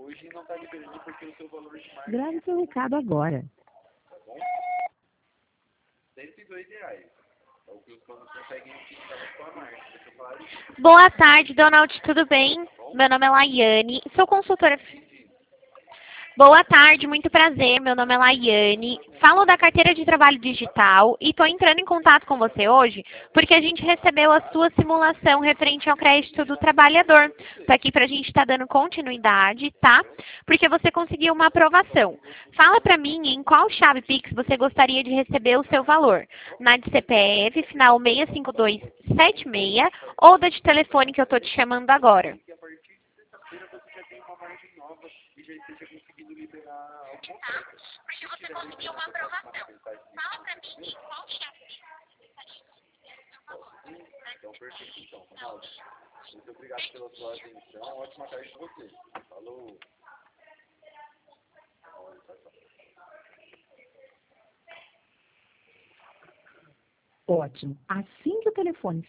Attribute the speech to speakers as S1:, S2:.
S1: hoje não está liberando porque o seu valor de marketing...
S2: Grave seu recado agora.
S1: Tá bom? R$102. É o que os donos conseguem utilizar na sua marca. Deixa eu falar isso.
S3: Boa tarde, Donald, tudo bem? Meu nome é Laiane, sou consultora. Boa tarde, muito prazer. Meu nome é Laiane. Falo da carteira de trabalho digital e estou entrando em contato com você hoje porque a gente recebeu a sua simulação referente ao crédito do trabalhador. Estou aqui para a gente estar dando continuidade, tá? Porque você conseguiu uma aprovação. Fala para mim em qual chave Pix você gostaria de receber o seu valor. Na de CPF, final 65276 ou da de telefone que eu estou te chamando agora.
S1: Que a partir de sexta-feira você já tem uma margem nova e já esteja conseguindo liberar alguma
S3: Tá? Porque você conseguiu uma aprovação. Fala para mim em qual chave Pix você gostaria de receber o seu valor.
S1: Então, perfeito, então. Ronaldo, muito obrigado pela sua atenção. Ótima tarde para você. Falou.
S2: Ótimo. Assim que o telefone